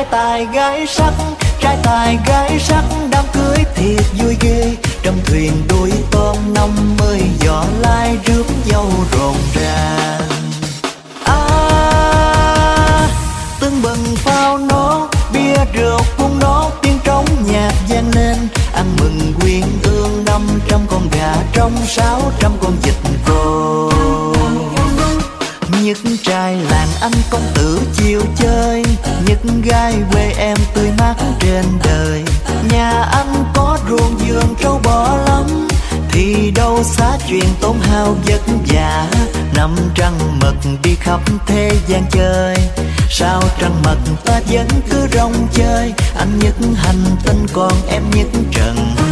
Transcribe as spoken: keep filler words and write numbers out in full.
Trai tài gái sắc, trai tài gái sắc, đám cưới thiệt vui ghê. Trong thuyền đuôi tôm năm mươi giỏ lai rước dâu rộn ràng. À, tưng bừng pháo nổ, bia rượu cung nốt, tiếng trống nhạc vang lên. Ăn mừng quyên ương năm trăm con gà trong sáu trăm con vịt cô. Nhất trai làng anh công tử chiều chơi, nhất gái quê em tươi mát trên đời. Nhà anh có ruộng vườn trâu bò lắm, thì đâu xa chuyện tốn hao vất vả. Năm trăng mật đi khắp thế gian chơi, sao trăng mật ta vẫn cứ rong chơi. Anh nhất hành tinh còn em nhất trần